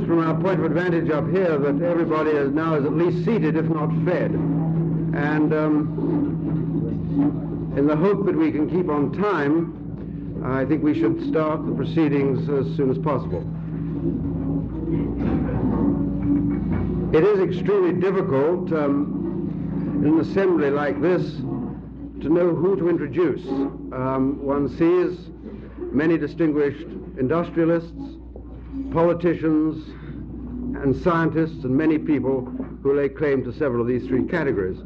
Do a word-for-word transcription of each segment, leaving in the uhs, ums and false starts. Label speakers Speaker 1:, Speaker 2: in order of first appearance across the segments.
Speaker 1: from our point of advantage up here that everybody is now is at least seated, if not fed. And um, in the hope that we can keep on time, I think we should start the proceedings as soon as possible. It is extremely difficult um, in an assembly like this to know who to introduce. Um, one sees many distinguished industrialists, politicians, and scientists, and many people who lay claim to several of these three categories.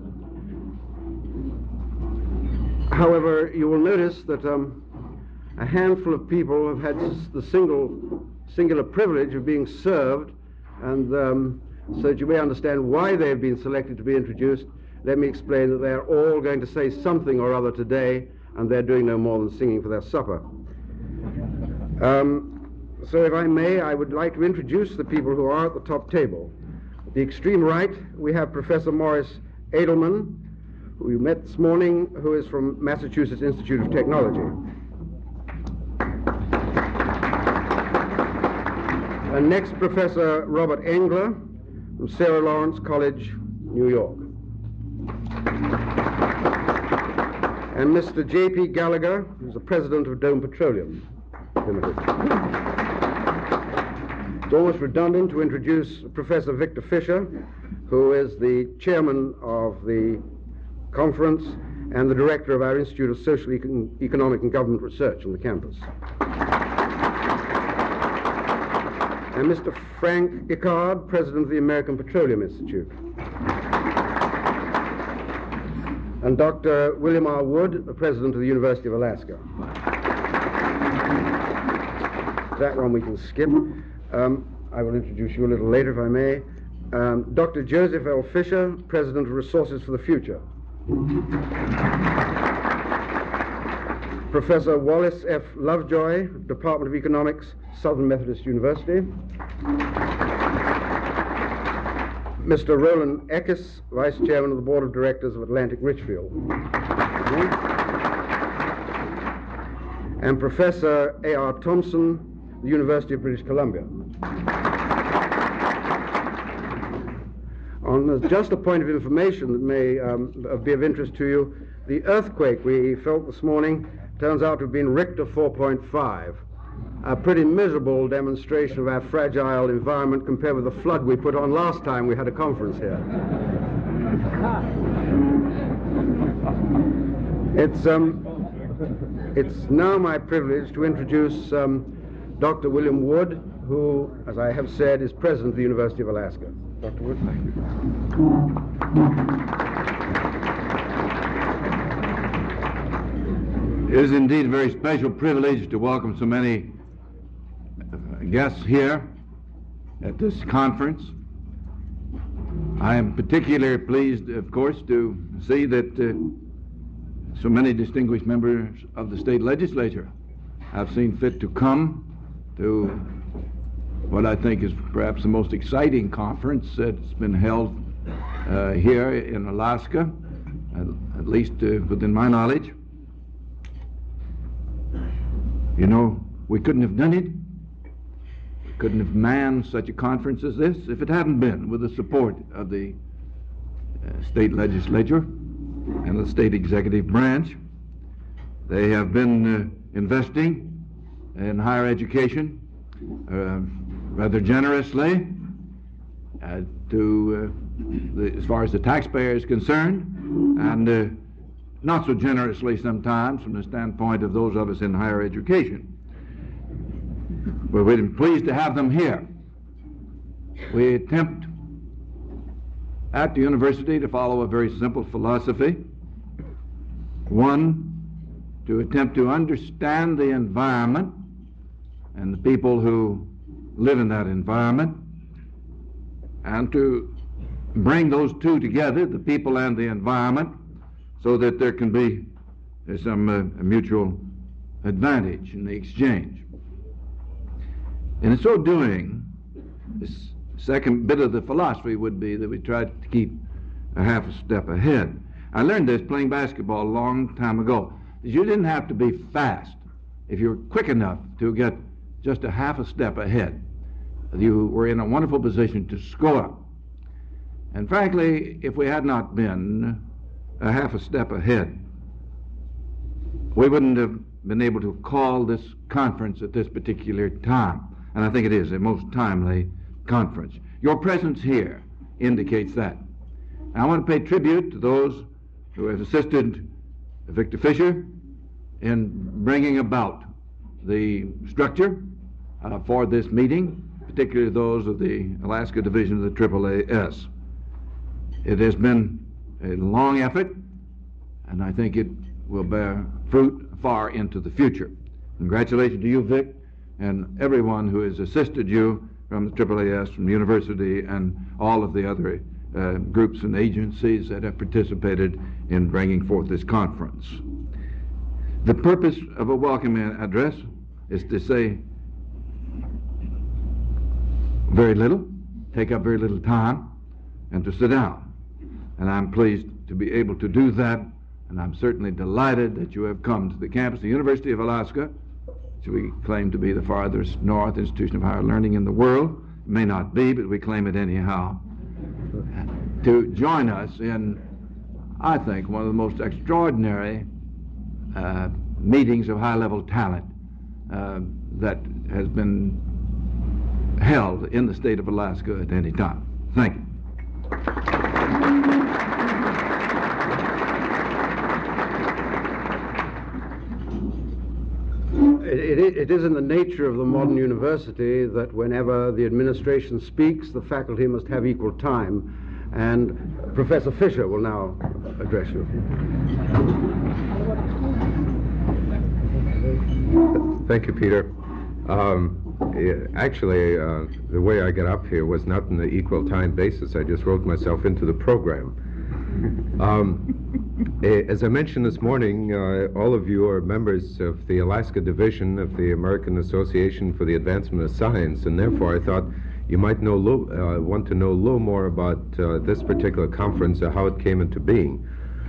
Speaker 1: However, you will notice that um, a handful of people have had the single, singular privilege of being served, and um, so that you may understand why they have been selected to be introduced, let me explain that they are all going to say something or other today, and they're doing no more than singing for their supper. Um, so if I may, I would like to introduce the people who are at the top table. At the extreme right, we have Professor Morris Edelman, who you met this morning, who is from Massachusetts Institute of Technology. And next, Professor Robert Engler from Sarah Lawrence College, New York. And Mister J P Gallagher, who's the president of Dome Petroleum Limited. It's almost redundant to introduce Professor Victor Fisher, who is the chairman of the conference and the director of our Institute of Social, Econ Economic and Government Research on the campus. And Mister Frank Icard, president of the American Petroleum Institute. And Doctor William R. Wood, the president of the University of Alaska. That one we can skip. Um, I will introduce you a little later, if I may. Um, Doctor Joseph L. Fisher, president of Resources for the Future. Professor Wallace F. Lovejoy, Department of Economics, Southern Methodist University. Mister Roland Eckes, Vice Chairman of the Board of Directors of Atlantic Richfield. And Professor A R Thompson, the University of British Columbia. On uh, just a point of information that may um, be of interest to you, the earthquake we felt this morning turns out to have been Richter four point five. A pretty miserable demonstration of our fragile environment compared with the flood we put on last time we had a conference here. It's, um, it's now my privilege to introduce um, Doctor William Wood, who, as I have said, is president of the University of Alaska. Doctor Wood, thank you.
Speaker 2: It is indeed a very special privilege to welcome so many guests here at this conference. I am particularly pleased, of course, to see that uh, so many distinguished members of the state legislature have seen fit to come to what I think is perhaps the most exciting conference that's been held uh, here in Alaska, at, at least uh, within my knowledge. You know, we couldn't have done it, we couldn't have manned such a conference as this if it hadn't been with the support of the uh, state legislature and the state executive branch. They have been uh, investing in higher education uh, rather generously uh, to, uh, the, as far as the taxpayer is concerned, and uh, not so generously sometimes from the standpoint of those of us in higher education. But we're pleased to have them here. We attempt at the university to follow a very simple philosophy. One, to attempt to understand the environment and the people who live in that environment, and to bring those two together, the people and the environment, so that there can be uh, some uh, mutual advantage in the exchange. And in so doing, this second bit of the philosophy would be that we try to keep a half a step ahead. I learned this playing basketball a long time ago. You didn't have to be fast if you were quick enough to get just a half a step ahead. you were in a wonderful position to score. And frankly, if we had not been a half a step ahead, we wouldn't have been able to call this conference at this particular time. And I think it is a most timely conference. Your presence here indicates that. And I want to pay tribute to those who have assisted Victor Fisher in bringing about the structure uh, for this meeting, particularly those of the Alaska Division of the triple A S. It has been a long effort, and I think it will bear fruit far into the future. Congratulations to you, Vic, and everyone who has assisted you from the triple A S, from the university, and all of the other uh, groups and agencies that have participated in bringing forth this conference. The purpose of a welcoming address is to say very little, take up very little time, and to sit down. And I'm pleased to be able to do that, and I'm certainly delighted that you have come to the campus of the University of Alaska, which we claim to be the farthest north institution of higher learning in the world. It may not be, but we claim it anyhow. To join us in, I think, one of the most extraordinary uh, meetings of high-level talent uh, that has been held in the state of Alaska at any time. Thank you.
Speaker 1: It, it, it is in the nature of the modern university that whenever the administration speaks, the faculty must have equal time. And Professor Fisher will now address you.
Speaker 3: Thank you, Peter. Um, actually, uh, the way I got up here was not on the equal time basis. I just wrote myself into the program. Um, as I mentioned this morning, uh, all of you are members of the Alaska Division of the American Association for the Advancement of Science, and therefore I thought you might know uh, want to know a little more about uh, this particular conference or how it came into being.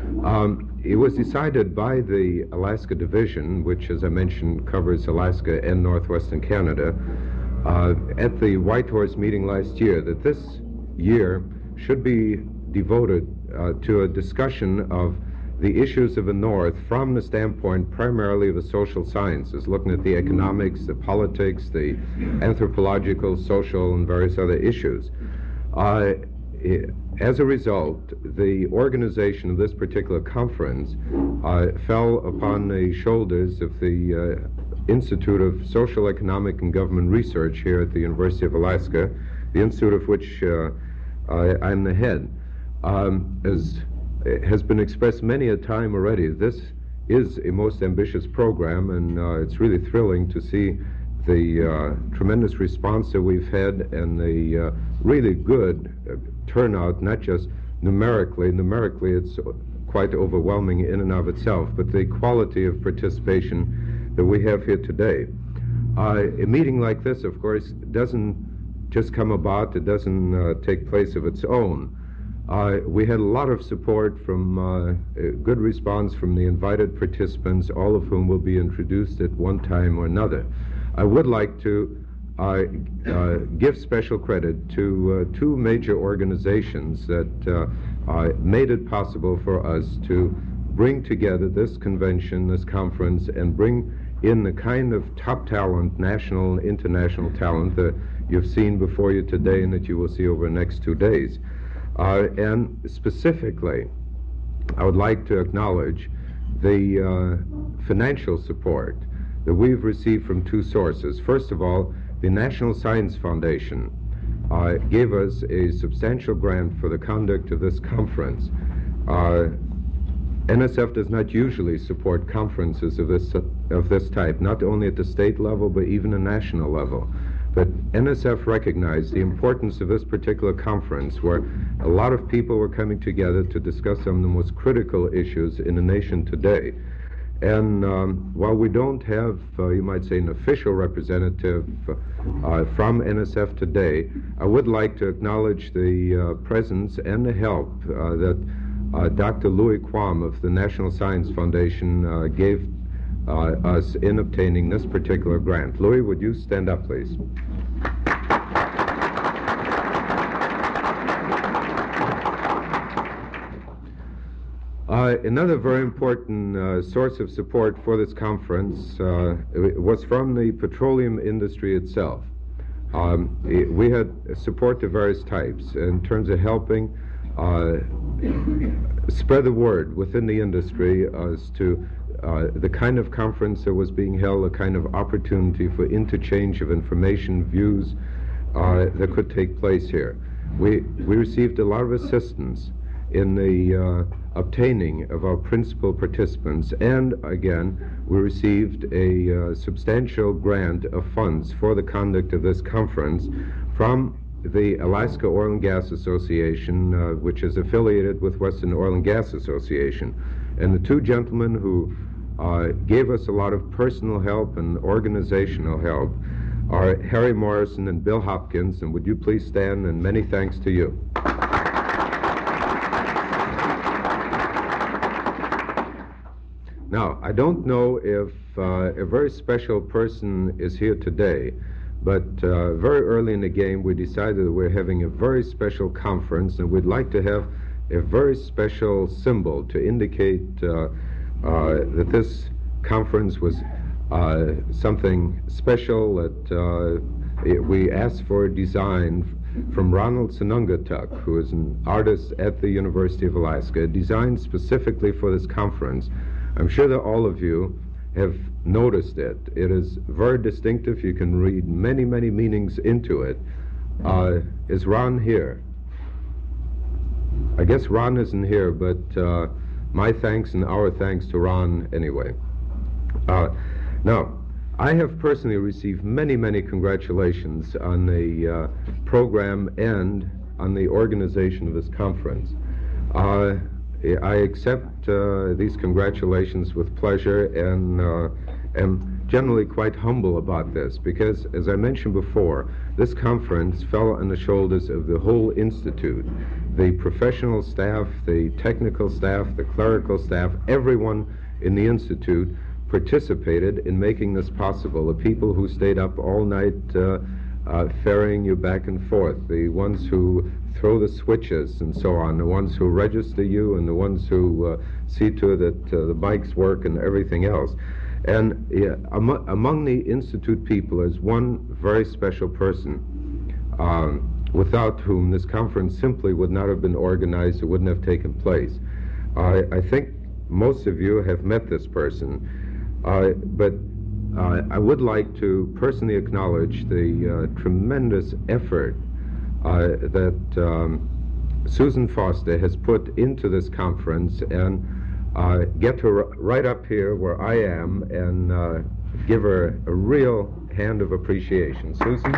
Speaker 3: Um, it was decided by the Alaska Division, which, as I mentioned, covers Alaska and northwestern Canada, uh, at the Whitehorse meeting last year, that this year should be devoted uh, to a discussion of the issues of the North from the standpoint primarily of the social sciences, looking at the economics, the politics, the anthropological, social, and various other issues. Uh, it, as a result, the organization of this particular conference uh, fell upon the shoulders of the uh, Institute of Social, Economic, and Government Research here at the University of Alaska, the institute of which uh, I, I'm the head. Um, as has been expressed many a time already, this is a most ambitious program, and uh, it's really thrilling to see the uh, tremendous response that we've had and the uh, really good uh, turnout, not just numerically. Numerically, it's quite overwhelming in and of itself, but the quality of participation that we have here today. Uh, a meeting like this, of course, doesn't just come about. It doesn't uh, take place of its own. Uh, we had a lot of support from, uh, a good response from the invited participants, all of whom will be introduced at one time or another. I would like to uh, uh, give special credit to uh, two major organizations that uh, uh, made it possible for us to bring together this convention, this conference, and bring in the kind of top talent, national and international talent, that you've seen before you today and that you will see over the next two days. Uh, and specifically, I would like to acknowledge the uh, financial support that we've received from two sources. First of all, the National Science Foundation uh, gave us a substantial grant for the conduct of this conference. Uh, N S F does not usually support conferences of this, of this type, not only at the state level, but even the national level. But N S F recognized the importance of this particular conference, where a lot of people were coming together to discuss some of the most critical issues in the nation today. And um, while we don't have, uh, you might say, an official representative uh, from N S F today, I would like to acknowledge the uh, presence and the help uh, that uh, Doctor Louis Quam of the National Science Foundation uh, gave Uh, us in obtaining this particular grant. Louis, would you stand up, please? Uh, another very important uh, source of support for this conference uh, was from the petroleum industry itself. Um, it, we had support of various types in terms of helping uh, spread the word within the industry as to uh, the kind of conference that was being held, a kind of opportunity for interchange of information, views uh, that could take place here. We, we received a lot of assistance in the uh, obtaining of our principal participants, and again we received a uh, substantial grant of funds for the conduct of this conference from the Alaska Oil and Gas Association, uh, which is affiliated with Western Oil and Gas Association. And the two gentlemen who uh, gave us a lot of personal help and organizational help are Harry Morrison and Bill Hopkins, and would you please stand, and many thanks to you. Now, I don't know if uh, a very special person is here today, but uh, very early in the game we decided that we're having a very special conference, and we'd like to have a very special symbol to indicate uh, uh, that this conference was uh, something special, that uh, it, we asked for a design from Ronald Sanungatuk, who is an artist at the University of Alaska, designed specifically for this conference. I'm sure that all of you have noticed it. It is very distinctive. You can read many, many meanings into it. Uh, is Ron here? I guess Ron isn't here, but uh, my thanks and our thanks to Ron anyway. Uh, now, I have personally received many, many congratulations on the uh, program and on the organization of this conference. Uh, I accept uh, these congratulations with pleasure, and uh, am generally quite humble about this because, as I mentioned before, this conference fell on the shoulders of the whole institute. The professional staff, the technical staff, the clerical staff, everyone in the institute participated in making this possible. The people who stayed up all night uh, uh, ferrying you back and forth, the ones who throw the switches and so on, the ones who register you, and the ones who uh, see to it that uh, the bikes work and everything else. And yeah, am among the Institute people is one very special person um, without whom this conference simply would not have been organized, it wouldn't have taken place. Uh, I think most of you have met this person, uh, but uh, I would like to personally acknowledge the uh, tremendous effort Uh, that um, Susan Foster has put into this conference, and uh, get her right up here where I am and uh, give her a real hand of appreciation. Susan?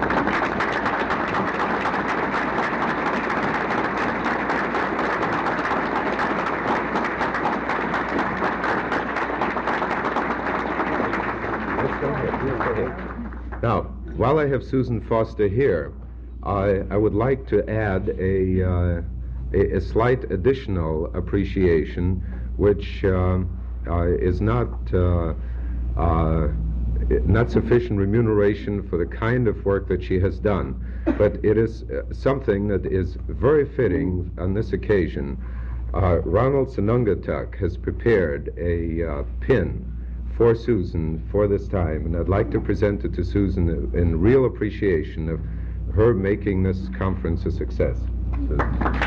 Speaker 3: Now, while I have Susan Foster here, I, I would like to add a, uh, a, a slight additional appreciation, which uh, uh, is not uh, uh, not sufficient remuneration for the kind of work that she has done, but it is uh, something that is very fitting on this occasion. Uh, Ronald Sanungatuk has prepared a uh, pin for Susan for this time, and I'd like to present it to Susan in real appreciation of her making this conference a success. So.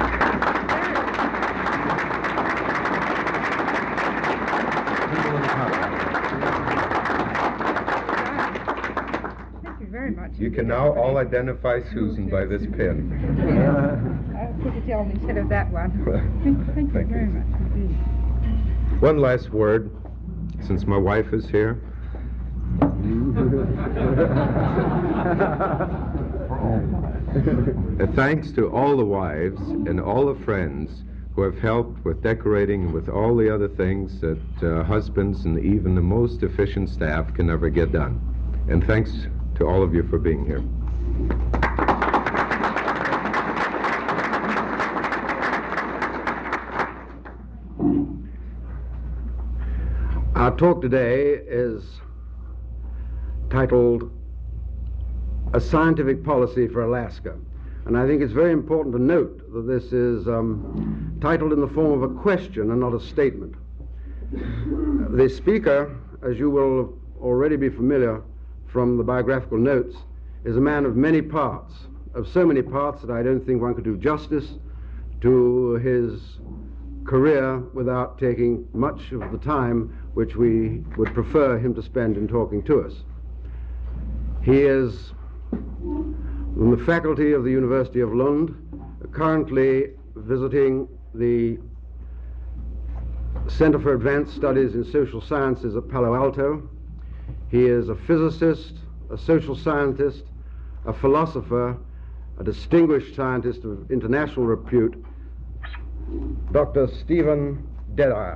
Speaker 4: Thank you very much.
Speaker 3: You can now all identify Susan by this pin.
Speaker 4: I'll put it on instead of that one. Thank you
Speaker 3: Thank
Speaker 4: very
Speaker 3: you.
Speaker 4: much indeed.
Speaker 3: One last word, since my wife is here. Uh, thanks to all the wives and all the friends who have helped with decorating and with all the other things that uh, husbands and even the most efficient staff can never get done. And thanks to all of you for being here.
Speaker 1: Our talk today is titled A Scientific Policy for Alaska. And I think it's very important to note that this is um, titled in the form of a question and not a statement. The speaker, as you will already be familiar from the biographical notes, is a man of many parts, of so many parts that I don't think one could do justice to his career without taking much of the time which we would prefer him to spend in talking to us. He is from the faculty of the University of Lund, currently visiting the Center for Advanced Studies in Social Sciences at Palo Alto. He is a physicist, a social scientist, a philosopher, a distinguished scientist of international repute, Doctor Stephen Dedeyer.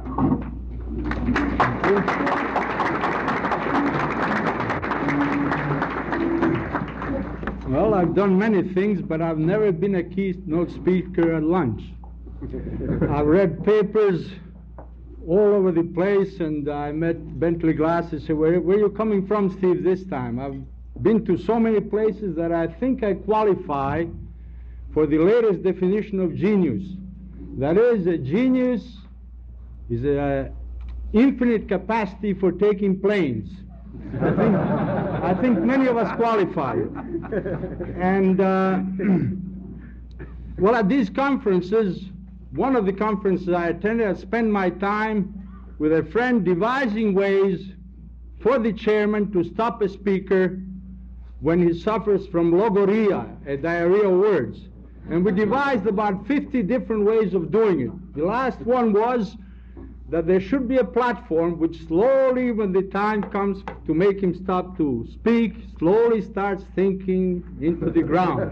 Speaker 5: Well, I've done many things, but I've never been a keynote speaker at lunch. I've read papers all over the place, and I met Bentley Glass and said, where, where are you coming from, Steve, this time? I've been to so many places that I think I qualify for the latest definition of genius. That is, a genius is an infinite capacity for taking planes. I think, I think many of us qualify. And, uh, well, at these conferences, one of the conferences I attended, I spent my time with a friend devising ways for the chairman to stop a speaker when he suffers from logorrhea, a diarrhea of words. And we devised about fifty different ways of doing it. The last one was that there should be a platform which slowly, when the time comes to make him stop to speak, slowly starts thinking into the ground.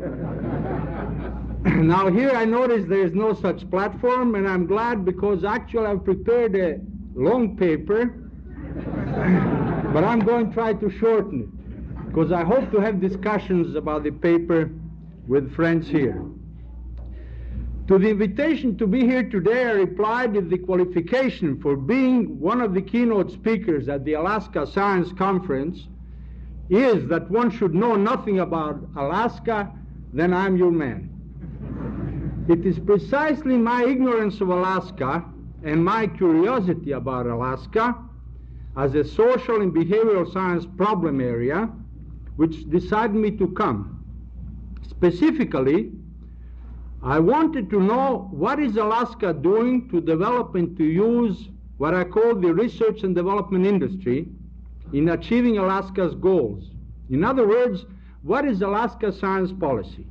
Speaker 5: Now here I notice there is no such platform, and I'm glad, because actually I've prepared a long paper, but I'm going to try to shorten it, because I hope to have discussions about the paper with friends here. To the invitation to be here today, I replied that the qualification for being one of the keynote speakers at the Alaska Science Conference is that one should know nothing about Alaska, then I'm your man. It is precisely my ignorance of Alaska and my curiosity about Alaska as a social and behavioral science problem area which decided me to come. Specifically, I wanted to know what is Alaska doing to develop and to use what I call the research and development industry in achieving Alaska's goals. In other words, what is Alaska science policy?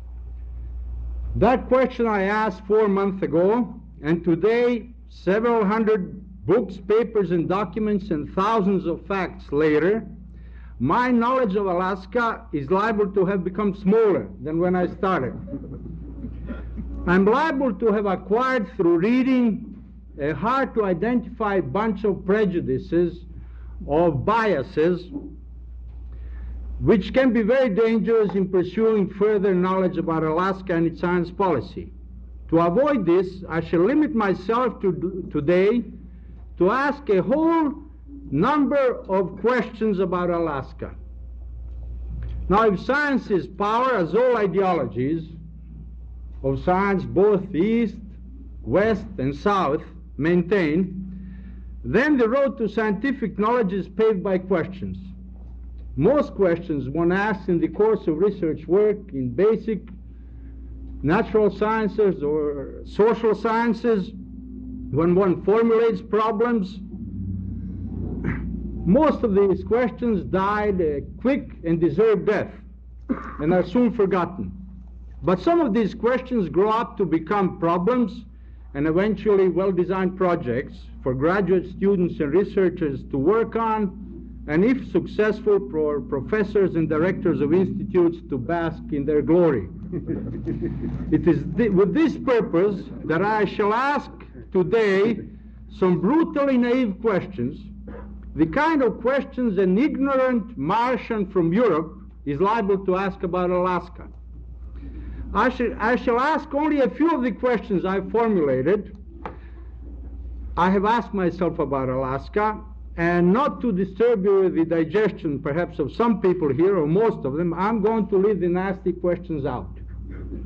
Speaker 5: That question I asked four months ago, and today, several hundred books, papers, and documents, and thousands of facts later, my knowledge of Alaska is liable to have become smaller than when I started. I'm liable to have acquired through reading a hard-to-identify bunch of prejudices, of biases, which can be very dangerous in pursuing further knowledge about Alaska and its science policy. To avoid this, I shall limit myself to, today to ask a whole number of questions about Alaska. Now, if science is power, as all ideologies of science, both east, west, and south, maintain, then the road to scientific knowledge is paved by questions. Most questions one asks in the course of research work in basic natural sciences or social sciences, when one formulates problems, most of these questions died a quick and deserved death and are soon forgotten. But some of these questions grow up to become problems and eventually well-designed projects for graduate students and researchers to work on, and if successful, for professors and directors of institutes to bask in their glory. It is th- with this purpose that I shall ask today some brutally naive questions, the kind of questions an ignorant Martian from Europe is liable to ask about Alaska. I, sh- I shall ask only a few of the questions I've formulated. I have asked myself about Alaska, and not to disturb you with the digestion perhaps of some people here, or most of them, I'm going to leave the nasty questions out.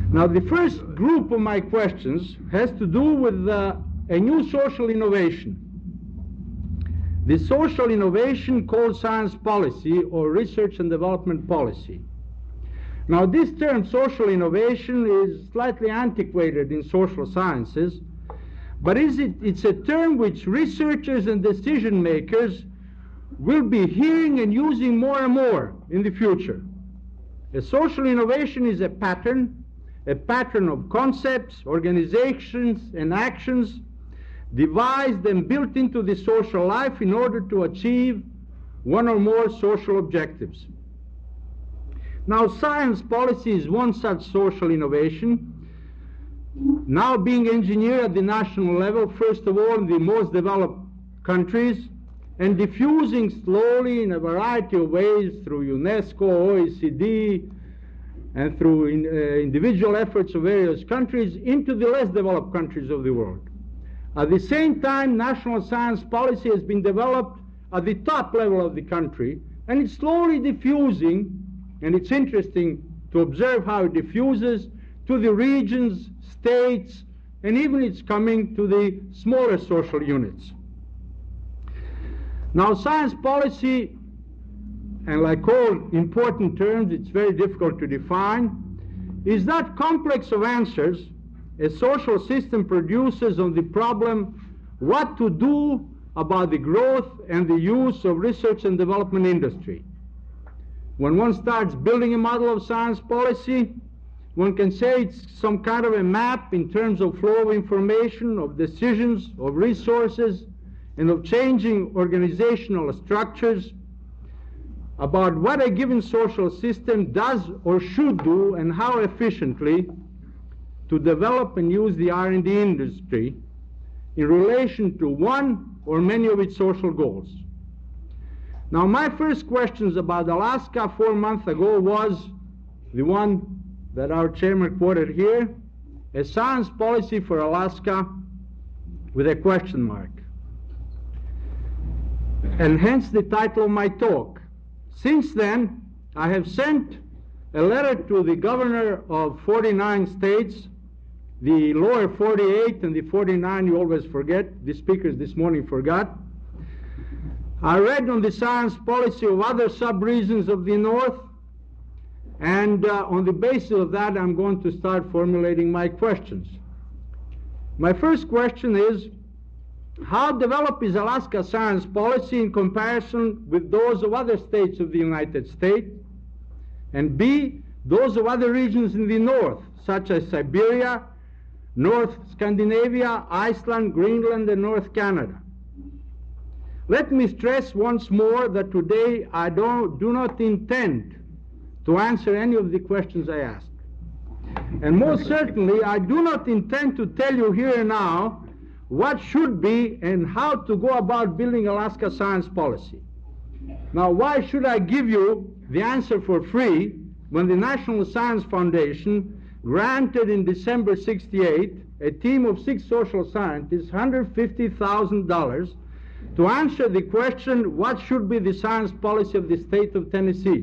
Speaker 5: Now, the first group of my questions has to do with uh, a new social innovation. The social innovation called science policy or research and development policy. Now, this term social innovation is slightly antiquated in social sciences, but is it, it's a term which researchers and decision makers will be hearing and using more and more in the future. A social innovation is a pattern, a pattern of concepts, organizations, and actions devised and built into the social life in order to achieve one or more social objectives. Now, science policy is one such social innovation, now being engineered at the national level, first of all in the most developed countries, and diffusing slowly in a variety of ways through UNESCO, O E C D, and through in, uh, individual efforts of various countries into the less developed countries of the world. At the same time, national science policy has been developed at the top level of the country, and it's slowly diffusing, and it's interesting to observe how it diffuses to the regions, states, and even it's coming to the smaller social units. Now, science policy, and like all important terms, it's very difficult to define, is that complex of answers a social system produces on the problem what to do about the growth and the use of research and development industry. When one starts building a model of science policy, one can say it's some kind of a map in terms of flow of information, of decisions, of resources, and of changing organizational structures about what a given social system does or should do and how efficiently to develop and use the R and D industry in relation to one or many of its social goals. Now, my first questions about Alaska four months ago was the one that our chairman quoted here, a science policy for Alaska with a question mark. And hence the title of my talk. Since then, I have sent a letter to the governor of forty-nine states, the lower forty-eight and the forty-nine you always forget, the speakers this morning forgot. I read on the science policy of other sub-regions of the North, and uh, on the basis of that I'm going to start formulating my questions. My first question is, how developed is Alaska science policy in comparison with those of other states of the United States? And B, those of other regions in the North, such as Siberia, North Scandinavia, Iceland, Greenland, and North Canada. Let me stress once more that today I don't, do not intend to answer any of the questions I ask. And most certainly I do not intend to tell you here and now what should be and how to go about building Alaska science policy. Now, why should I give you the answer for free when the National Science Foundation granted in December sixty-eight a team of six social scientists one hundred fifty thousand dollars to answer the question, what should be the science policy of the state of Tennessee?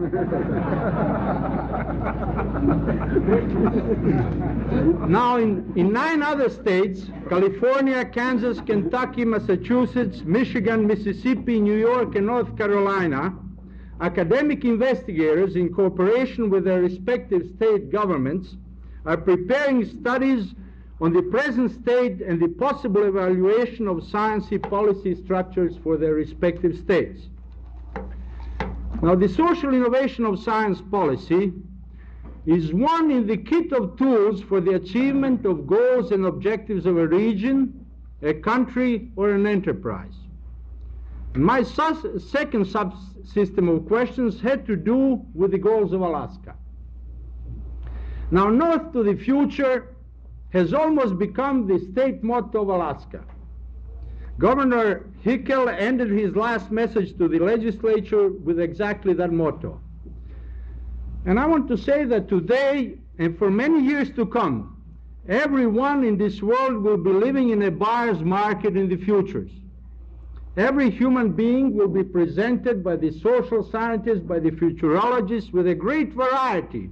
Speaker 5: Now, in, in nine other states, California, Kansas, Kentucky, Massachusetts, Michigan, Mississippi, New York, and North Carolina, academic investigators, in cooperation with their respective state governments, are preparing studies on the present state and the possible evaluation of sciencey policy structures for their respective states. Now, the social innovation of science policy is one in the kit of tools for the achievement of goals and objectives of a region, a country, or an enterprise. And my sus- second subsystem of questions had to do with the goals of Alaska. Now, North to the Future has almost become the state motto of Alaska. Governor Hickel ended his last message to the legislature with exactly that motto. And I want to say that today, and for many years to come, everyone in this world will be living in a buyer's market in the futures. Every human being will be presented by the social scientists, by the futurologists, with a great variety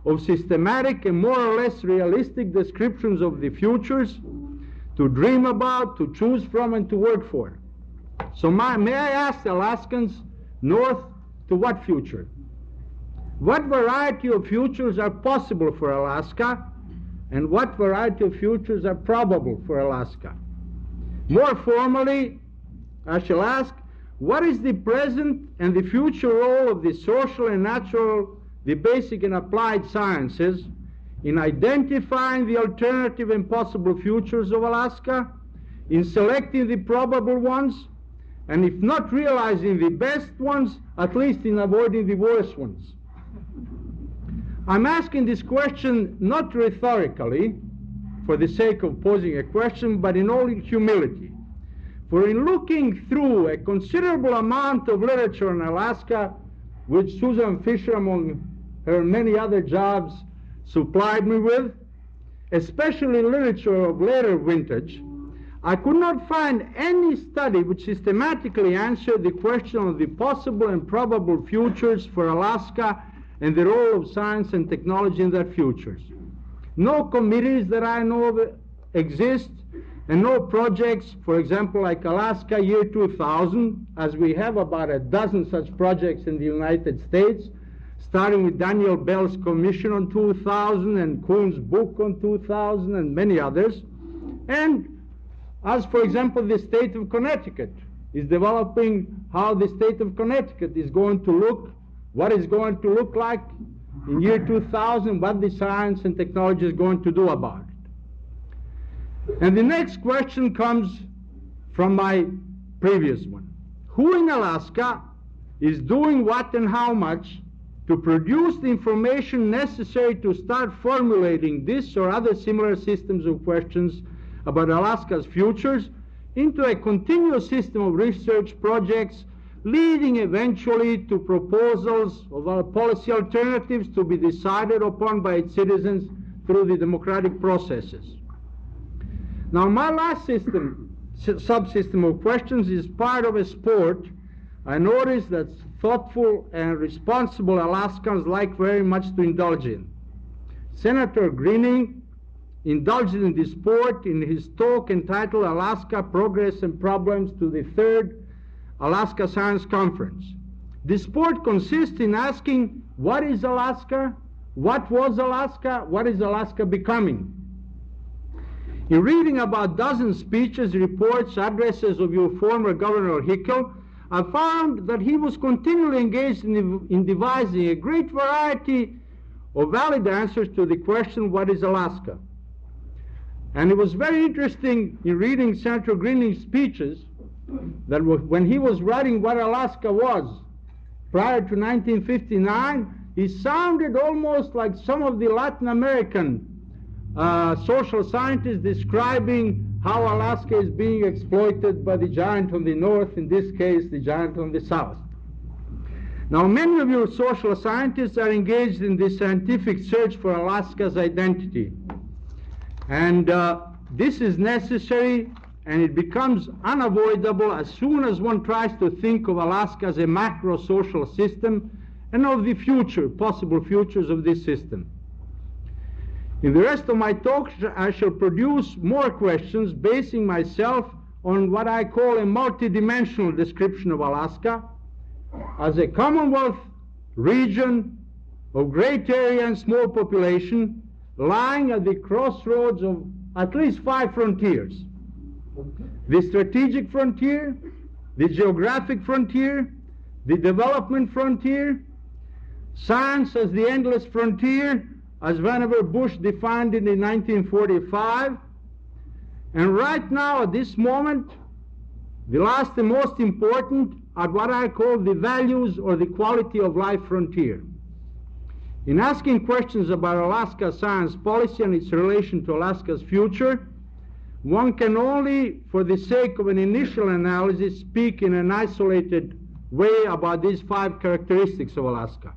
Speaker 5: of systematic and more or less realistic descriptions of the futures to dream about, to choose from, and to work for. So my, may I ask the Alaskans north to what future? What variety of futures are possible for Alaska, and what variety of futures are probable for Alaska? More formally, I shall ask, what is the present and the future role of the social and natural, the basic and applied sciences in identifying the alternative and possible futures of Alaska, in selecting the probable ones, and if not realizing the best ones, at least in avoiding the worst ones? I'm asking this question not rhetorically, for the sake of posing a question, but in all humility. For in looking through a considerable amount of literature on Alaska, which Susan Fisher, among her many other jobs, supplied me with, especially literature of later vintage, I could not find any study which systematically answered the question of the possible and probable futures for Alaska and the role of science and technology in their futures. No committees that I know of exist, and no projects, for example, like Alaska Year two thousand, as we have about a dozen such projects in the United States, starting with Daniel Bell's commission on two thousand and Kuhn's book on two thousand and many others. And as, for example, the state of Connecticut is developing how the state of Connecticut is going to look, what it's going to look like in year two thousand, what the science and technology is going to do about it. And the next question comes from my previous one. Who in Alaska is doing what and how much to produce the information necessary to start formulating this or other similar systems of questions about Alaska's futures into a continuous system of research projects, leading eventually to proposals of our policy alternatives to be decided upon by its citizens through the democratic processes? Now, my last system, subsystem of questions is part of a sport I notice that thoughtful and responsible Alaskans like very much to indulge in. Senator Greening indulged in this sport in his talk entitled Alaska Progress and Problems to the third Alaska Science Conference. This sport consists in asking, what is Alaska? What was Alaska? What is Alaska becoming? In reading about a dozen speeches, reports, addresses of your former Governor Hickel, I found that he was continually engaged in, in devising a great variety of valid answers to the question, what is Alaska? And it was very interesting in reading Senator Greening's speeches that when he was writing what Alaska was prior to nineteen fifty-nine, he sounded almost like some of the Latin American uh, social scientists describing how Alaska is being exploited by the giant on the north, in this case, the giant on the south. Now, many of your social scientists are engaged in this scientific search for Alaska's identity. And uh, this is necessary, and it becomes unavoidable as soon as one tries to think of Alaska as a macro-social system and of the future, possible futures of this system. In the rest of my talk, I shall produce more questions, basing myself on what I call a multidimensional description of Alaska as a Commonwealth region of great area and small population lying at the crossroads of at least five frontiers: the strategic frontier, the geographic frontier, the development frontier, science as the endless frontier, as Vannevar Bush defined it in nineteen forty-five, and right now, at this moment, the last and most important are what I call the values or the quality of life frontier. In asking questions about Alaska's science policy and its relation to Alaska's future, one can only, for the sake of an initial analysis, speak in an isolated way about these five characteristics of Alaska.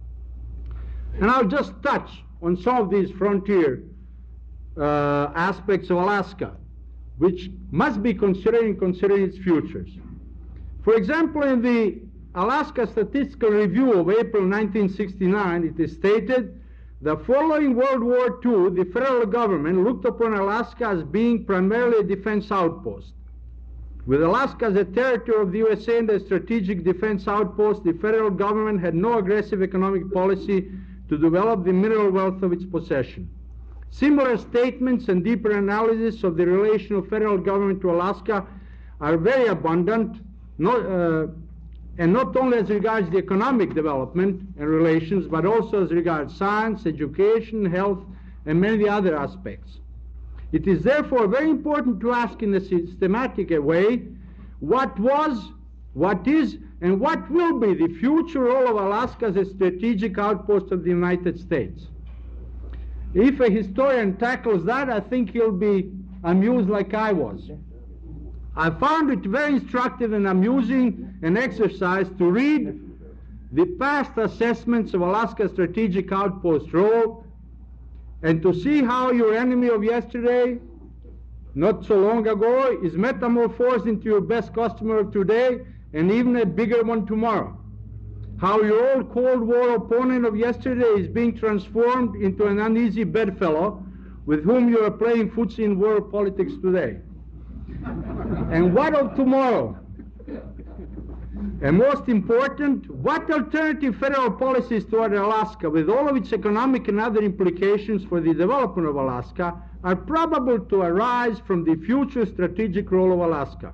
Speaker 5: And I'll just touch on some of these frontier uh, aspects of Alaska, which must be considered in considering its futures. For example, in the Alaska Statistical Review of April nineteen sixty-nine, it is stated The following World War Two, the federal government looked upon Alaska as being primarily a defense outpost. With Alaska as a territory of the U S A and a strategic defense outpost, the federal government had no aggressive economic policy to develop the mineral wealth of its possession. Similar statements and deeper analysis of the relation of federal government to Alaska are very abundant, not, uh, and not only as regards the economic development and relations, but also as regards science, education, health, and many other aspects. It is therefore very important to ask in a systematic way what was, what is, and what will be the future role of Alaska as a strategic outpost of the United States. If a historian tackles that, I think he'll be amused like I was. I found it very instructive and amusing an exercise to read the past assessments of Alaska's strategic outpost role and to see how your enemy of yesterday, not so long ago, is metamorphosed into your best customer of today and even a bigger one tomorrow. How your old Cold War opponent of yesterday is being transformed into an uneasy bedfellow with whom you are playing footsie in world politics today. And what of tomorrow? And most important, what alternative federal policies toward Alaska, with all of its economic and other implications for the development of Alaska, are probable to arise from the future strategic role of Alaska?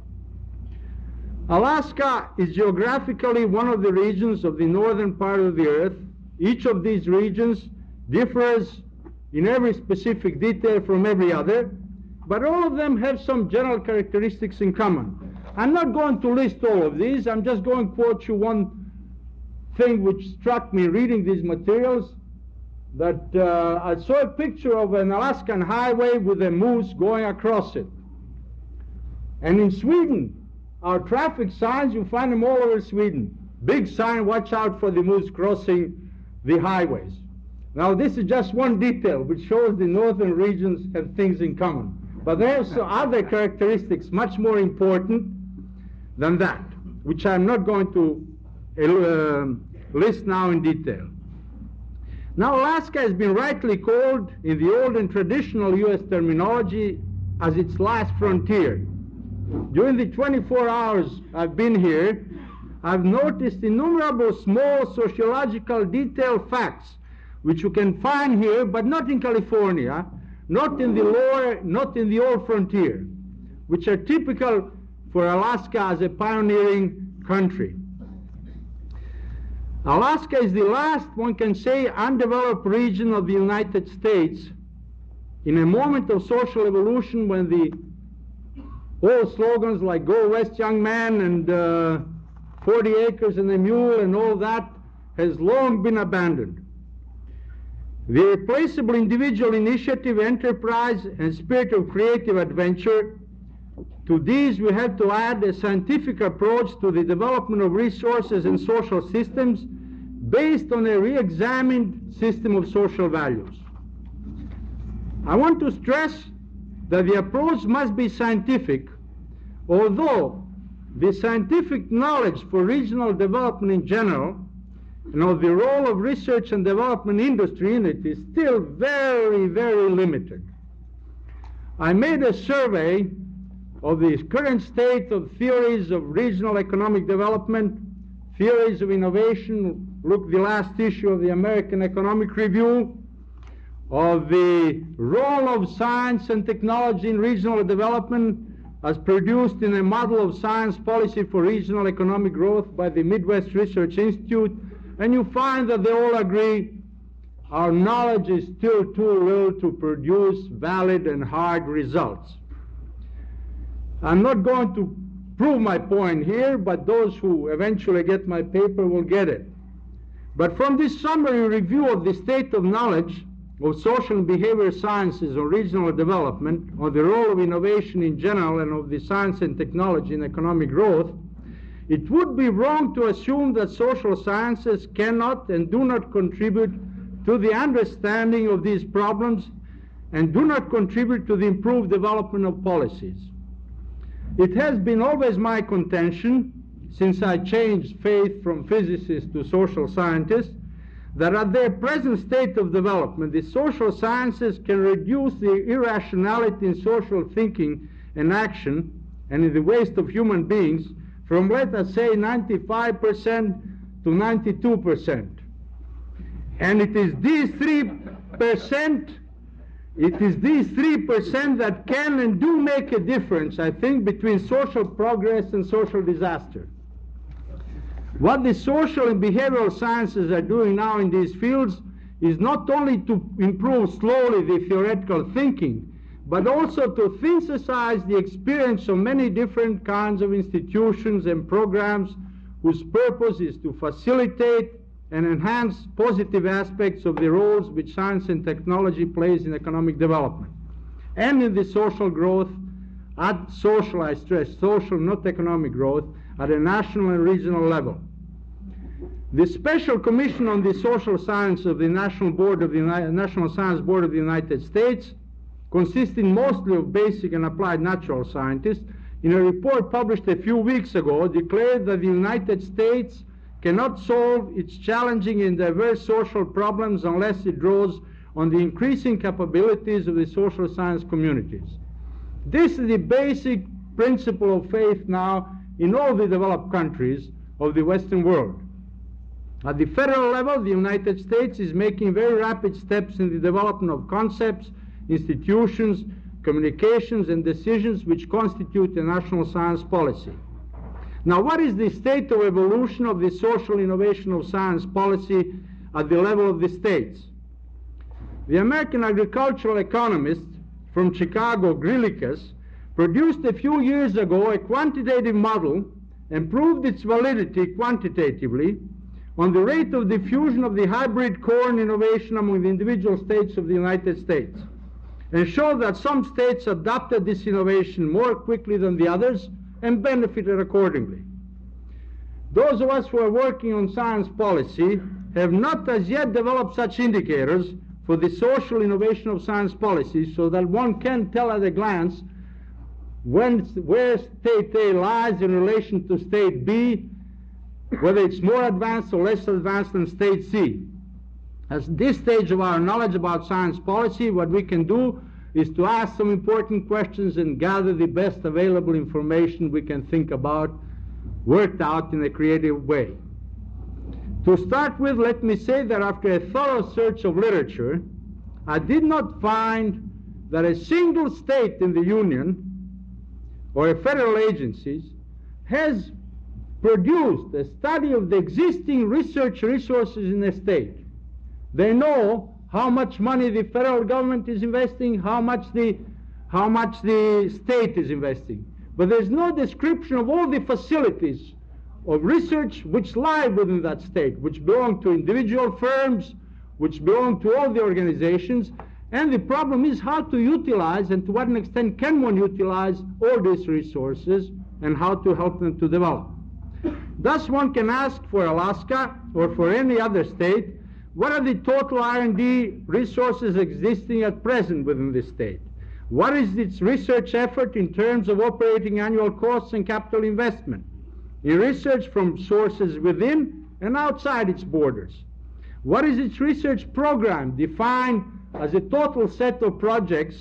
Speaker 5: Alaska is geographically one of the regions of the northern part of the earth. Each of these regions differs in every specific detail from every other, but all of them have some general characteristics in common. I'm not going to list all of these. I'm just going to quote you one thing which struck me reading these materials, that uh, I saw a picture of an Alaskan highway with a moose going across it. And in Sweden, our traffic signs, you find them all over Sweden. Big sign, watch out for the moose crossing the highways. Now this is just one detail which shows the northern regions have things in common. But there are some other characteristics much more important than that, which I'm not going to uh, list now in detail. Now Alaska has been rightly called, in the old and traditional U S terminology, as its last frontier. During the twenty-four hours I've been here, I've noticed innumerable small sociological detailed facts which you can find here, but not in California, not in the lower, not in the old frontier, which are typical for Alaska as a pioneering country. Alaska is the last, one can say, undeveloped region of the United States in a moment of social evolution when the old slogans like "Go West, young man" and uh, forty acres and a mule and all that has long been abandoned. The irreplaceable individual initiative, enterprise, and spirit of creative adventure, to these we have to add a scientific approach to the development of resources and social systems based on a re-examined system of social values. I want to stress that the approach must be scientific, although the scientific knowledge for regional development in general and of the role of research and development industry in it is still very, very limited. I made a survey of the current state of theories of regional economic development, theories of innovation. Look, the last issue of the American Economic Review, of the role of science and technology in regional development as produced in a model of science policy for regional economic growth by the Midwest Research Institute, and you find that they all agree our knowledge is still too little to produce valid and hard results. I'm not going to prove my point here, but those who eventually get my paper will get it. But from this summary review of the state of knowledge of social and behavioral sciences on regional development, on the role of innovation in general, and of the science and technology in economic growth, it would be wrong to assume that social sciences cannot and do not contribute to the understanding of these problems and do not contribute to the improved development of policies. It has been always my contention, since I changed faith from physicist to social scientist, that at their present state of development, the social sciences can reduce the irrationality in social thinking and action and in the waste of human beings from, let us say, ninety-five percent to ninety-two percent. And it is these three percent, it is these three percent that can and do make a difference, I think, between social progress and social disaster. What the social and behavioral sciences are doing now in these fields is not only to improve slowly the theoretical thinking, but also to synthesize the experience of many different kinds of institutions and programs whose purpose is to facilitate and enhance positive aspects of the roles which science and technology plays in economic development and in the social growth at social, I stress, social, not economic growth, at a national and regional level. The Special Commission on the Social Science of the National Board of the United, National Science Board of the United States, consisting mostly of basic and applied natural scientists, in a report published a few weeks ago, declared that the United States cannot solve its challenging and diverse social problems unless it draws on the increasing capabilities of the social science communities. This is the basic principle of faith now in all the developed countries of the Western world. At the federal level, the United States is making very rapid steps in the development of concepts, institutions, communications, and decisions which constitute a national science policy. Now, what is the state of evolution of the social innovation of science policy at the level of the states? The American agricultural economist from Chicago, Grillikas, produced a few years ago a quantitative model and proved its validity quantitatively on the rate of diffusion of the hybrid corn innovation among the individual states of the United States, and showed that some states adopted this innovation more quickly than the others and benefited accordingly. Those of us who are working on science policy have not as yet developed such indicators for the social innovation of science policy so that one can tell at a glance when, where state A lies in relation to state B, whether it's more advanced or less advanced than state C. At this stage of our knowledge about science policy, what we can do is to ask some important questions and gather the best available information we can think about, worked out in a creative way. To start with, let me say that after a thorough search of literature, I did not find that a single state in the Union or a federal agencies has produced a study of the existing research resources in a state. They know how much money the federal government is investing, how much the, how much the state is investing. But there's no description of all the facilities of research which lie within that state, which belong to individual firms, which belong to all the organizations. And the problem is how to utilize and to what extent can one utilize all these resources and how to help them to develop. Thus one can ask for Alaska or for any other state, what are the total R and D resources existing at present within this state? What is its research effort in terms of operating annual costs and capital investment in research from sources within and outside its borders? What is its research program defined as a total set of projects,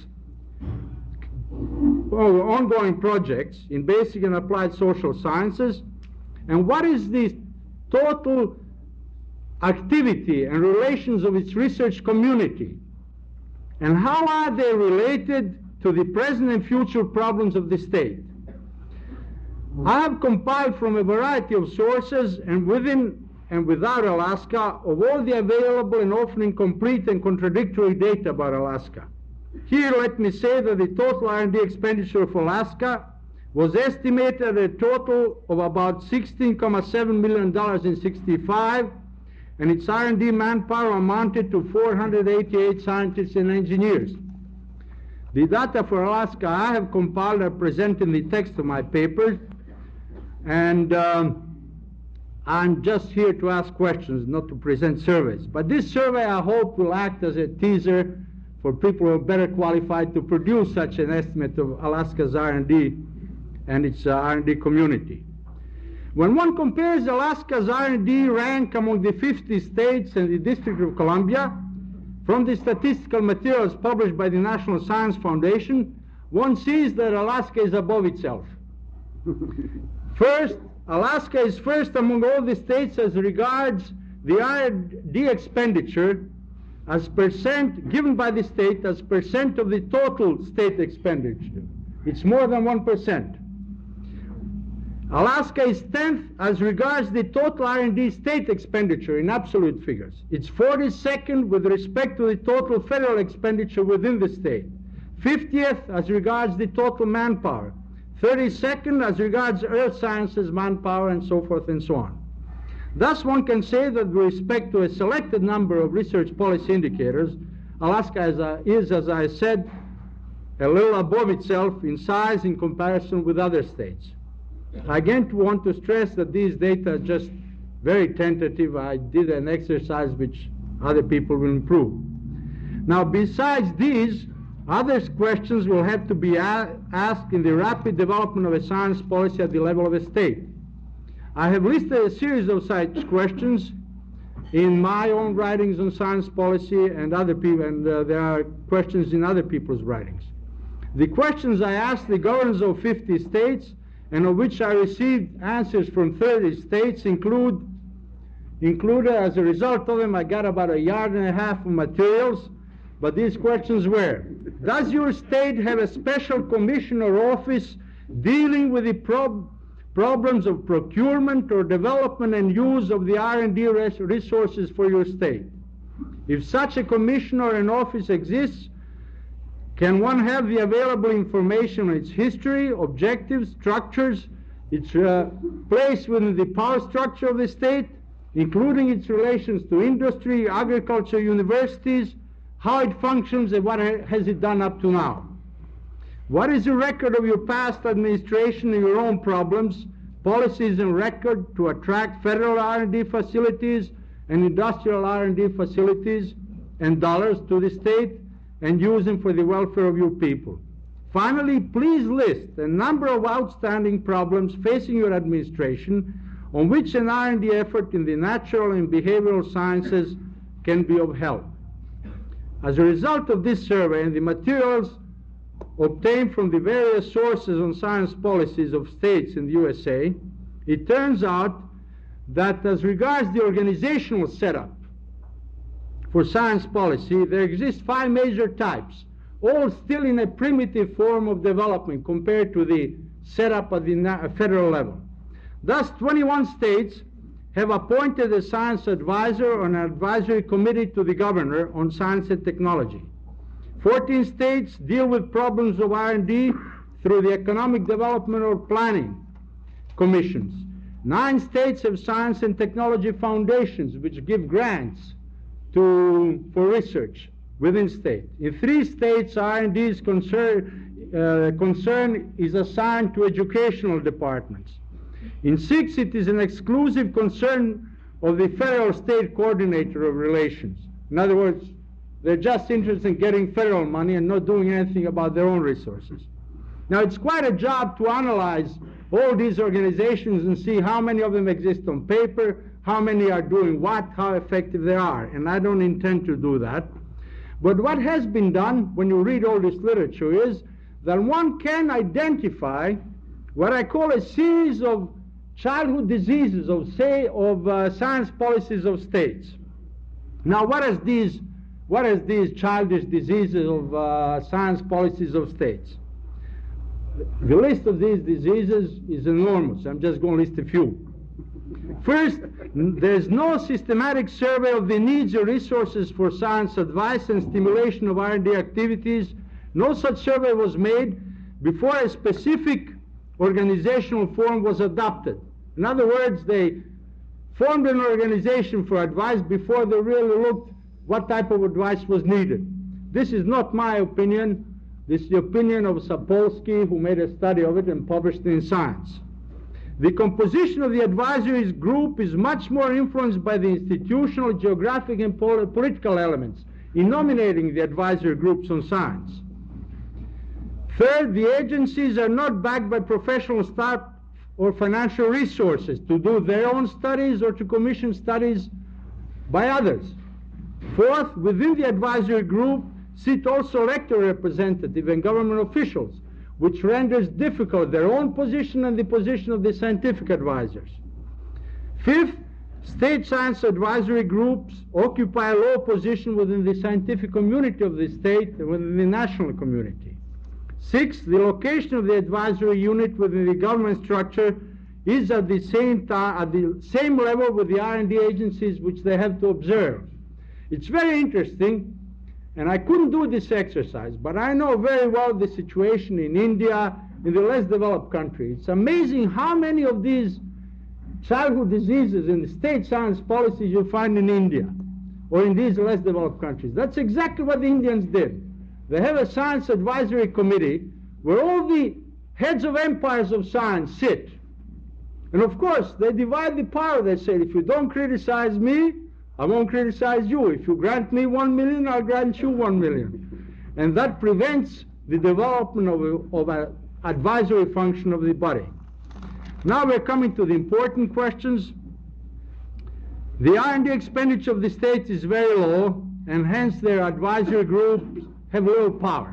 Speaker 5: or ongoing projects in basic and applied social sciences? And what is the total activity and relations of its research community? And how are they related to the present and future problems of the state? I have compiled from a variety of sources and within and without Alaska of all the available and often incomplete and contradictory data about Alaska. Here let me say that the total R and D expenditure for Alaska was estimated at a total of about sixteen point seven million dollars in sixty-five, and its R and D manpower amounted to four hundred eighty-eight scientists and engineers. The data for Alaska I have compiled are present in the text of my paper, and um, I'm just here to ask questions, not to present surveys. But this survey, I hope, will act as a teaser for people who are better qualified to produce such an estimate of Alaska's R and D and its uh, R and D community. When one compares Alaska's R and D rank among the fifty states and the District of Columbia, from the statistical materials published by the National Science Foundation, one sees that Alaska is above itself. First, Alaska is first among all the states as regards the R and D expenditure as percent given by the state as percent of the total state expenditure. It's more than one percent. Alaska is tenth as regards the total R and D state expenditure in absolute figures. It's forty-second with respect to the total federal expenditure within the state. fiftieth as regards the total manpower. thirty-second as regards earth sciences, manpower, and so forth and so on. Thus, one can say that with respect to a selected number of research policy indicators, Alaska is, a, is, as I said, a little above itself in size in comparison with other states. I again want to stress that these data are just very tentative. I did an exercise which other people will improve. Now, besides these, other questions will have to be asked in the rapid development of a science policy at the level of a state. I have listed a series of such questions in my own writings on science policy and other people, and uh, there are questions in other people's writings. The questions I asked the governors of fifty states and of which I received answers from thirty states include, included as a result of them, I got about a yard and a half of materials, but these questions were: does your state have a special commission or office dealing with the prob problems of procurement or development and use of the R and D res resources for your state? If such a commission or an office exists, can one have the available information on its history, objectives, structures, its uh, place within the power structure of the state, including its relations to industry, agriculture, universities, how it functions, and what has it done up to now? What is the record of your past administration and your own problems, policies and record to attract federal R and D facilities and industrial R and D facilities and dollars to the state and use them for the welfare of your people? Finally, please list a number of outstanding problems facing your administration on which an R and D effort in the natural and behavioral sciences can be of help. As a result of this survey and the materials obtained from the various sources on science policies of states in the U S A, it turns out that as regards the organizational setup for science policy, there exist five major types, all still in a primitive form of development compared to the setup at the federal level. Thus, twenty-one states have appointed a science advisor or an advisory committee to the governor on science and technology. fourteen states deal with problems of R and D through the economic development or planning commissions. Nine states have science and technology foundations which give grants to, for research within state. In three states, R and D's concern, uh, concern is assigned to educational departments. In six, it is an exclusive concern of the federal state coordinator of relations. In other words, they're just interested in getting federal money and not doing anything about their own resources. Now, it's quite a job to analyze all these organizations and see how many of them exist on paper, how many are doing what, how effective they are, and I don't intend to do that. But what has been done when you read all this literature is that one can identify what I call a series of childhood diseases of, say, of uh, science policies of states. Now, what is these, what is these childish diseases of uh, science policies of states? The list of these diseases is enormous. I'm just going to list a few. First, there's no systematic survey of the needs or resources for science advice and stimulation of R and D activities. No such survey was made before a specific organizational form was adopted. In other words, they formed an organization for advice before they really looked what type of advice was needed. This is not my opinion. This is the opinion of Sapolsky, who made a study of it and published it in Science. The composition of the advisory group is much more influenced by the institutional, geographic, and pol political elements in nominating the advisory groups on science. Third, the agencies are not backed by professional staff or financial resources to do their own studies or to commission studies by others. Fourth, within the advisory group sit also elected representatives and government officials, which renders difficult their own position and the position of the scientific advisors. Fifth, state science advisory groups occupy a low position within the scientific community of the state and within the national community. Sixth, the location of the advisory unit within the government structure is at the same time, at the same level with the R and D agencies which they have to observe. It's very interesting, and I couldn't do this exercise, but I know very well the situation in India, in the less developed countries. It's amazing how many of these childhood diseases in the state science policies you find in India or in these less developed countries. That's exactly what the Indians did. They have a science advisory committee where all the heads of empires of science sit. And of course, they divide the power. They say, if you don't criticize me, I won't criticize you. If you grant me one million, I'll grant you one million. And that prevents the development of, a, of an advisory function of the body. Now we're coming to the important questions. The R and D expenditure of the states is very low, and hence their advisory groups have little power.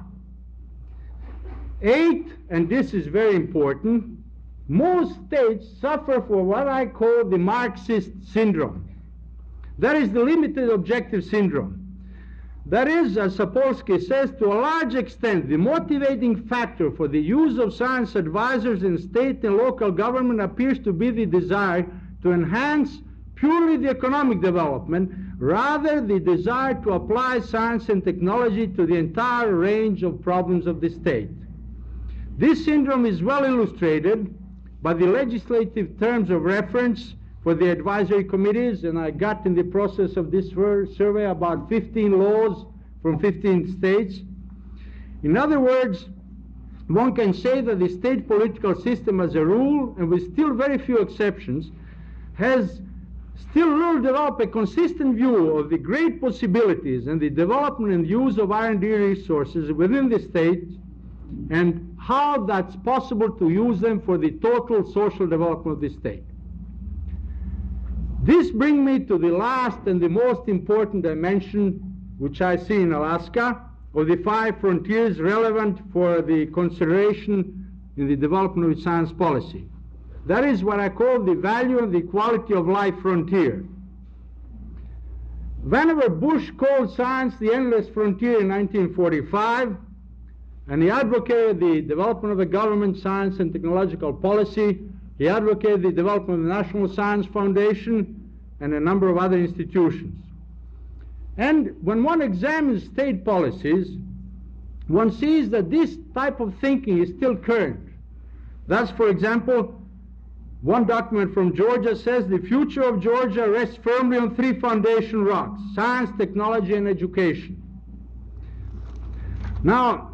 Speaker 5: Eight, and this is very important, most states suffer for what I call the Marxist syndrome. That is the limited objective syndrome. That is, as Sapolsky says, to a large extent, the motivating factor for the use of science advisors in state and local government appears to be the desire to enhance purely the economic development, rather the desire to apply science and technology to the entire range of problems of the state. This syndrome is well illustrated by the legislative terms of reference for the advisory committees, and I got in the process of this survey about fifteen laws from fifteen states. In other words, one can say that the state political system as a rule, and with still very few exceptions, has still will develop a consistent view of the great possibilities and the development and use of R and D resources within the state, and how that's possible to use them for the total social development of the state. This brings me to the last and the most important dimension which I see in Alaska, of the five frontiers relevant for the consideration in the development of science policy. That is what I call the value and the quality of life frontier. Vannevar Bush called science the endless frontier in nineteen forty-five, and he advocated the development of a government science and technological policy. He advocated the development of the National Science Foundation and a number of other institutions. And when one examines state policies, one sees that this type of thinking is still current. Thus, for example, one document from Georgia says the future of Georgia rests firmly on three foundation rocks: science, technology, and education. Now,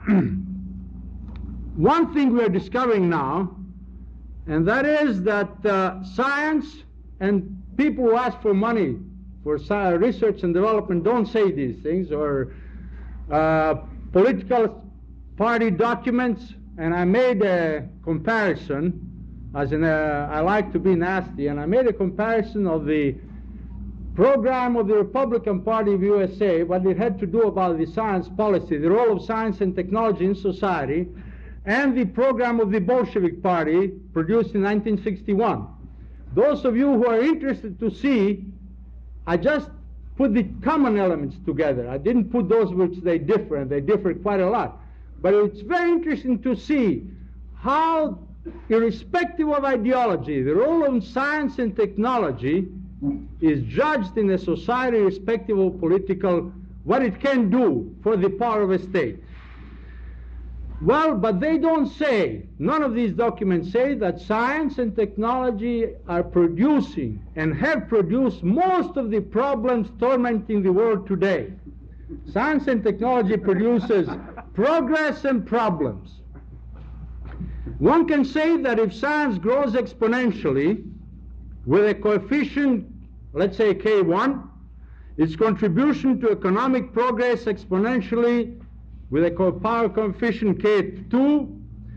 Speaker 5: one thing we are discovering now, and that is that uh, science and people who ask for money for research and development don't say these things, or uh, political party documents, and I made a comparison, as in a, I like to be nasty, and I made a comparison of the program of the Republican Party of U S A, what it had to do about the science policy, the role of science and technology in society, and the program of the Bolshevik Party produced in nineteen sixty-one. Those of you who are interested to see, I just put the common elements together. I didn't put those which they differ, and they differ quite a lot. But it's very interesting to see how, irrespective of ideology, the role of science and technology is judged in a society irrespective of political, what it can do for the power of a state. Well, but they don't say, none of these documents say that science and technology are producing and have produced most of the problems tormenting the world today. Science and technology produces progress and problems. One can say that if science grows exponentially with a coefficient, let's say K one, its contribution to economic progress exponentially with a power coefficient K two,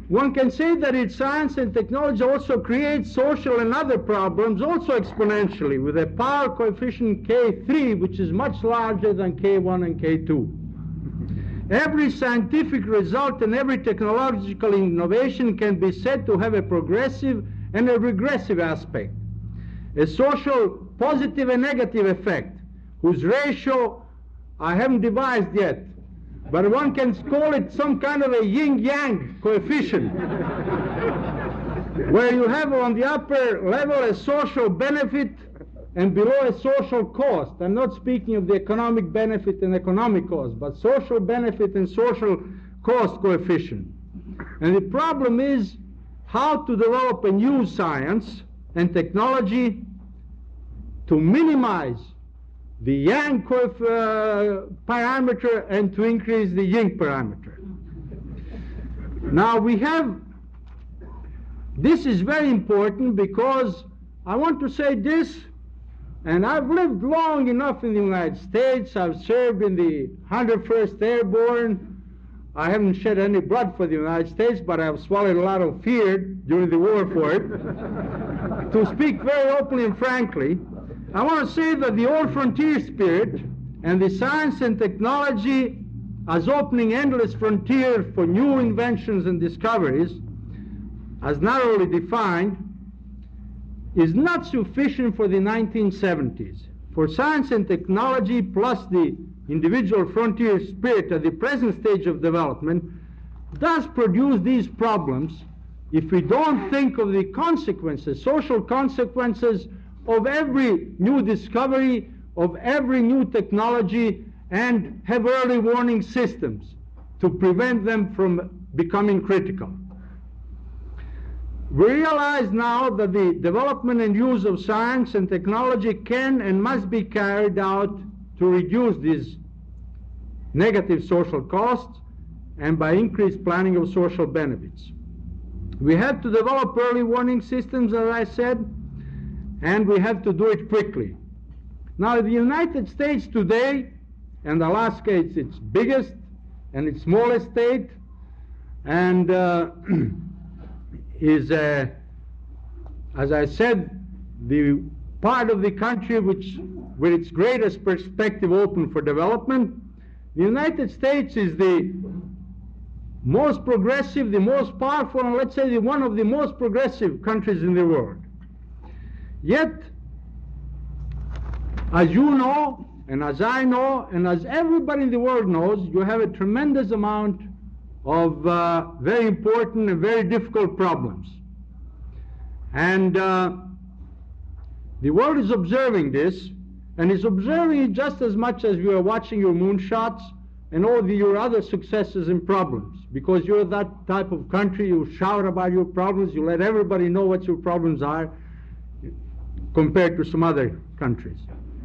Speaker 5: one can say that its science and technology also creates social and other problems, also exponentially, with a power coefficient K three, which is much larger than K one and K two. Every scientific result and every technological innovation can be said to have a progressive and a regressive aspect, a social positive and negative effect, whose ratio I haven't devised yet, but one can call it some kind of a yin-yang coefficient, where you have on the upper level a social benefit and below a social cost. I'm not speaking of the economic benefit and economic cost, but social benefit and social cost coefficient. And the problem is how to develop a new science and technology to minimize the yang coef uh, parameter and to increase the yin parameter. Now we have, this is very important because I want to say this, and I've lived long enough in the United States. I've served in the one hundred first Airborne. I haven't shed any blood for the United States, but I've swallowed a lot of fear during the war for it. To speak very openly and frankly, I want to say that the old frontier spirit and the science and technology as opening endless frontier for new inventions and discoveries, as narrowly defined, is not sufficient for the nineteen seventies. For science and technology plus the individual frontier spirit at the present stage of development does produce these problems if we don't think of the consequences, social consequences of every new discovery, of every new technology, and have early warning systems to prevent them from becoming critical. We realize now that the development and use of science and technology can and must be carried out to reduce these negative social costs and by increased planning of social benefits. We have to develop early warning systems, as I said, and we have to do it quickly. Now, the United States today, and Alaska is its biggest and its smallest state, and uh, is, uh, as I said, the part of the country which, with its greatest perspective open for development. The United States is the most progressive, the most powerful, and let's say the one of the most progressive countries in the world. Yet, as you know, and as I know, and as everybody in the world knows, you have a tremendous amount of uh, very important and very difficult problems. And uh, the world is observing this, and is observing it just as much as you are watching your moonshots and all the, your other successes and problems. Because you're that type of country, you shout about your problems, you let everybody know what your problems are, compared to some other countries.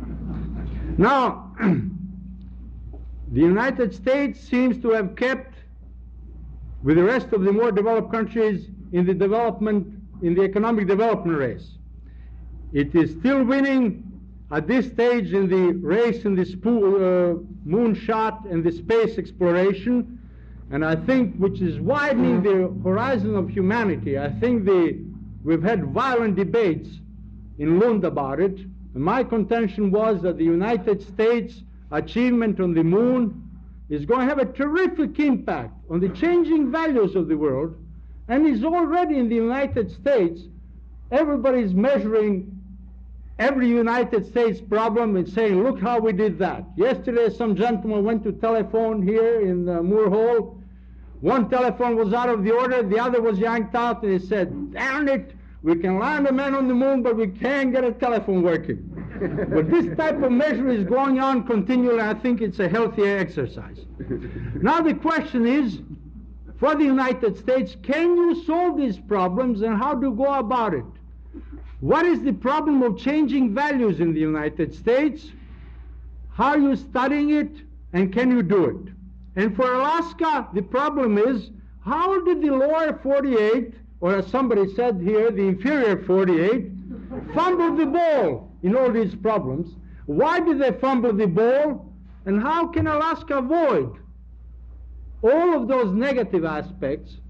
Speaker 5: Now, the United States seems to have kept, with the rest of the more developed countries, in the development, in the economic development race. It is still winning at this stage in the race in the uh, moonshot and the space exploration, and I think which is widening the horizon of humanity. I think the, we've had violent debates in Lund about it, and my contention was that the United States achievement on the moon is going to have a terrific impact on the changing values of the world, and is already in the United States. Everybody's measuring every United States problem and saying, look how we did that. Yesterday some gentleman went to telephone here in uh, Moore Hall. One telephone was out of the order, the other was yanked out, and he said, darn it, we can land a man on the moon, but we can't get a telephone working. But this type of measure is going on continually. I think it's a healthy exercise. Now the question is, for the United States, can you solve these problems, and how do you go about it? What is the problem of changing values in the United States? How are you studying it, and can you do it? And for Alaska, the problem is, how did the lower forty-eight, or as somebody said here, the inferior forty-eight, fumble the ball in all these problems? Why did they fumble the ball, and how can Alaska avoid all of those negative aspects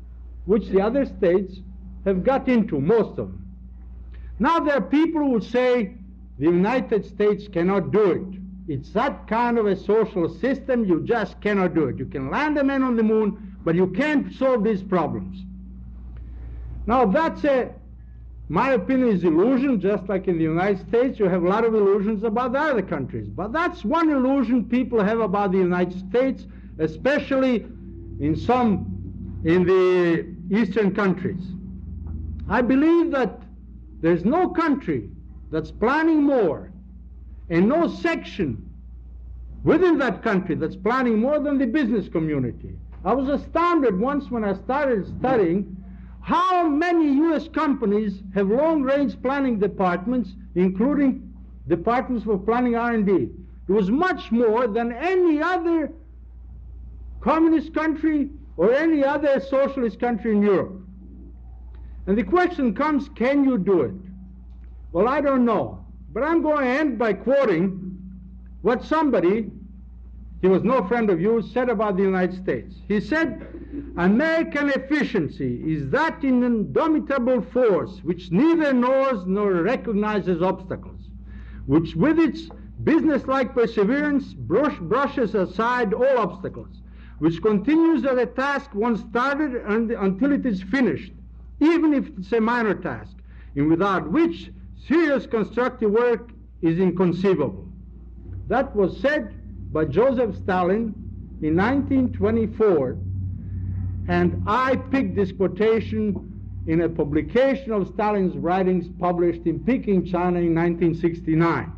Speaker 5: which the other states have got into, most of them. Now there are people who say the United States cannot do it. It's that kind of a social system, you just cannot do it. You can land a man on the moon, but you can't solve these problems. Now that's a, my opinion is illusion, just like in the United States, you have a lot of illusions about the other countries. But that's one illusion people have about the United States, especially in some, in the eastern countries. I believe that there's no country that's planning more, and no section within that country that's planning more than the business community. I was astounded once when I started studying how many U S companies have long-range planning departments, including departments for planning R and D. It was much more than any other communist country or any other socialist country in Europe. And the question comes, can you do it? Well, I don't know. But I'm going to end by quoting what somebody, he was no friend of yours, said about the United States. He said, American efficiency is that indomitable force which neither knows nor recognizes obstacles, which with its business-like perseverance brush, brushes aside all obstacles, which continues at a task once started and, until it is finished, even if it's a minor task, and without which serious constructive work is inconceivable. That was said by Joseph Stalin in nineteen twenty-four, and I picked this quotation in a publication of Stalin's writings published in Peking, China in nineteen sixty-nine.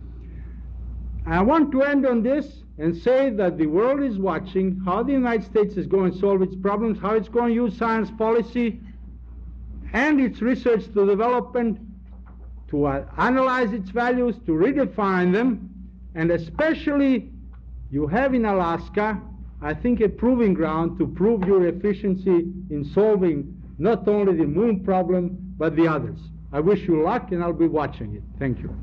Speaker 5: I want to end on this and say that the world is watching how the United States is going to solve its problems, how it's going to use science policy and its research to development to uh, analyze its values, to redefine them, and especially you have in Alaska, I think, a proving ground to prove your efficiency in solving not only the moon problem, but the others. I wish you luck, and I'll be watching it. Thank you.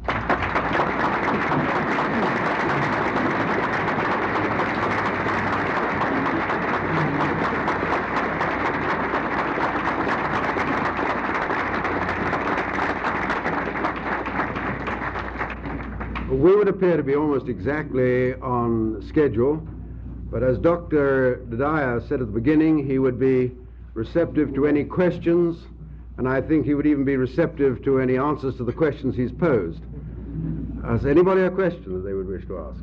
Speaker 1: We would appear to be almost exactly on schedule, but as Doctor Dedeiah said at the beginning, he would be receptive to any questions, and I think he would even be receptive to any answers to the questions he's posed. Has anybody a question that they would wish to ask?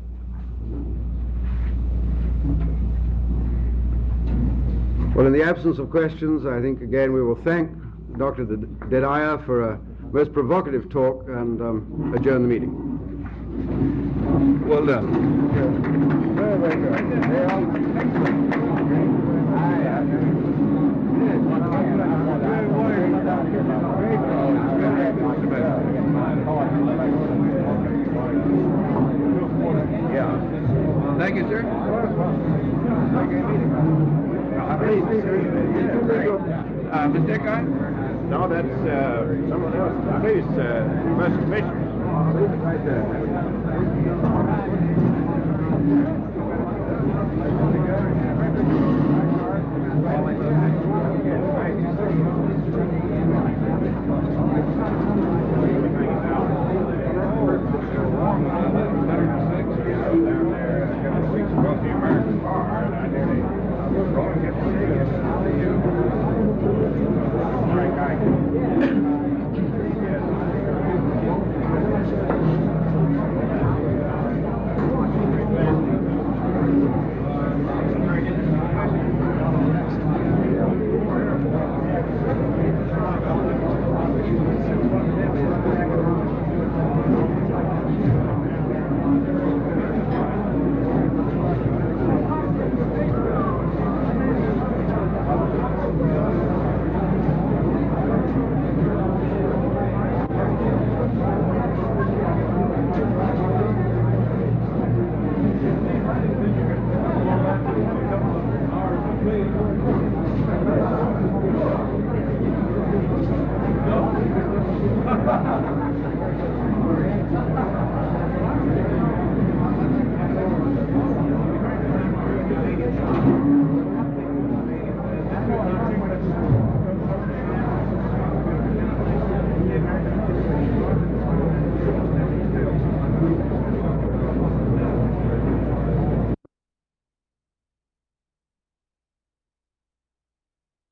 Speaker 1: Well, in the absence of questions, I think again we will thank Doctor Dedeiah for a most provocative talk and um, adjourn the meeting.
Speaker 2: Well done.
Speaker 1: Very, very good.
Speaker 2: Yeah. Thank you, sir. Uh, Mister Eckhart?
Speaker 6: No, that's uh, someone else. Please, uh, Professor Fisher.
Speaker 1: Right there.